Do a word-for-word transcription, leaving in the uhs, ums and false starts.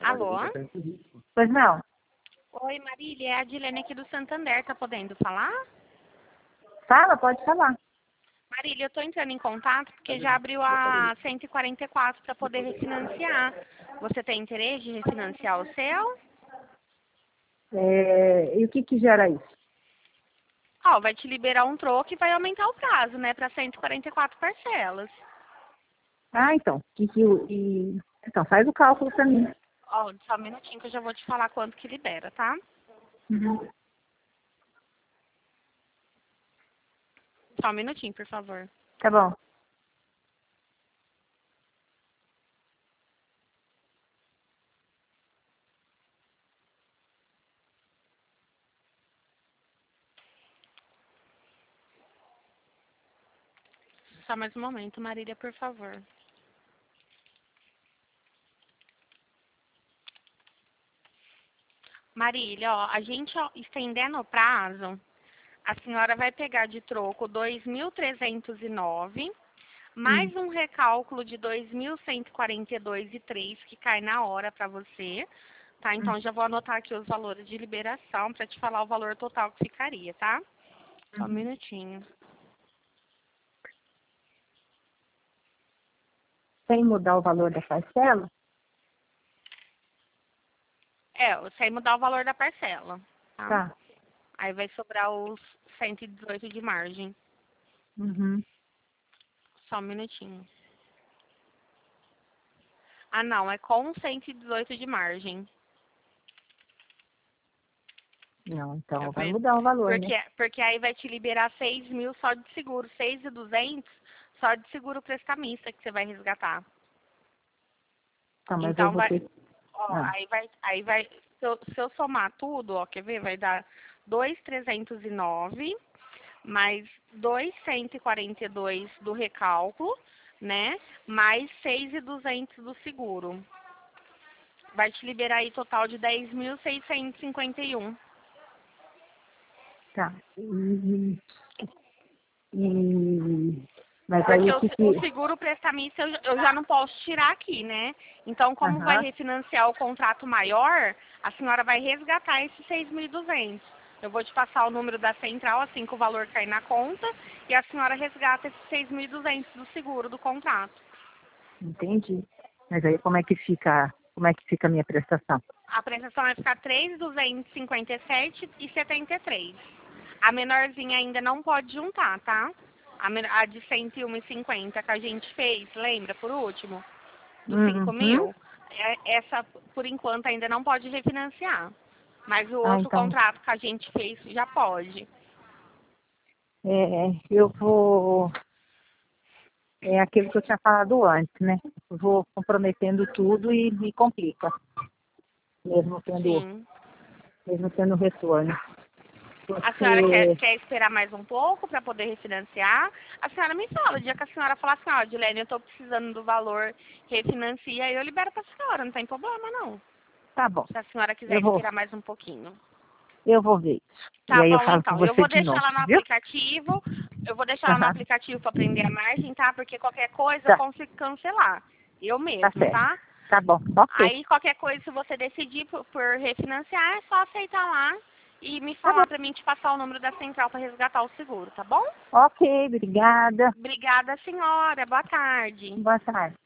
Alô? Pois não? Oi, Marília, é a Dilene aqui do Santander, tá podendo falar? Fala, pode falar. Marília, eu tô entrando em contato porque já abriu a cento e quarenta e quatro para poder refinanciar. Você tem interesse de refinanciar o seu? É, e o que que gera isso? Ó, vai te liberar um troco e vai aumentar o prazo, né, para cento e quarenta e quatro parcelas. Ah, então. Que, que, o- e, então, faz o cálculo para mim. Ó, só um minutinho que eu já vou te falar quanto que libera, tá? Uhum. Só um minutinho, por favor. Tá bom. Só mais um momento, Marília, por favor. Marília, ó, a gente ó, estendendo o prazo, a senhora vai pegar de troco dois mil trezentos e nove, Hum. mais um recálculo de dois mil cento e quarenta e dois e três que cai na hora para você, tá? Então já vou anotar aqui os valores de liberação para te falar o valor total que ficaria, tá? Só um minutinho. Sem mudar o valor da parcela? É, sem mudar o valor da parcela, tá? Tá. Aí vai sobrar os cento e dezoito de margem. Uhum. Só um minutinho. Ah, não, é com cento e dezoito de margem. Não, Tá então vai vendo? mudar o valor, né? Porque, porque aí vai te liberar seis mil só de seguro, seis mil e duzentos só de seguro prestamista que você vai resgatar. Tá, mas eu Então vou vai, ter... ó, Ah, aí vai, aí vai, se eu, se eu somar tudo, ó, quer ver? Vai dar dois mil trezentos e nove mais dois mil cento e quarenta e dois do recálculo, né? Mais seis mil e duzentos do seguro. Vai te liberar aí total de dez mil seiscentos e cinquenta e um. tá. E, e, mas aí Porque o o, que o que... seguro prestamista eu, eu já não posso tirar aqui, né? Então, como vai Aham. refinanciar o contrato maior, a senhora vai resgatar esses seis mil e duzentos. Eu vou te passar o número da central, assim que o valor cair na conta, e a senhora resgata esses seis mil e duzentos do seguro do contrato. Entendi. Mas aí como é que fica... Como é que fica a minha prestação? A prestação vai ficar três mil duzentos e cinquenta e sete reais e setenta e três centavos. A menorzinha ainda não pode juntar, tá? A, men- a de cento e um e cinquenta que a gente fez, lembra, por último? Dos cinco Uhum. mil, é- essa, por enquanto, ainda não pode refinanciar. Mas o Ah, outro então... contrato que a gente fez já pode. É, eu vou... É aquilo que eu tinha falado antes, né? Eu vou comprometendo tudo e me complica, mesmo tendo, Sim. mesmo tendo retorno. A senhora quer, Porque, quer esperar mais um pouco para poder refinanciar? A senhora me fala, o dia que a senhora falar assim, ó, Dilene, eu estou precisando do valor, refinancia, eu libero para a senhora, não tem problema não. tá bom, Se a senhora quiser eu vou, esperar mais um pouquinho. eu vou ver isso. E Tá aí eu bom, falo com então. Eu você vou de deixar novo, lá no viu? aplicativo. Eu vou deixar lá no Aham, aplicativo para prender a margem, tá? Porque qualquer coisa eu tá, consigo cancelar. Eu tá mesmo, certo. tá? Tá bom, ok. Aí qualquer coisa, se você decidir por, por refinanciar, é só aceitar lá e me Tá bom, falar para mim te passar o número da central para resgatar o seguro, tá bom? ok, obrigada. Obrigada, senhora. Boa tarde. Boa tarde.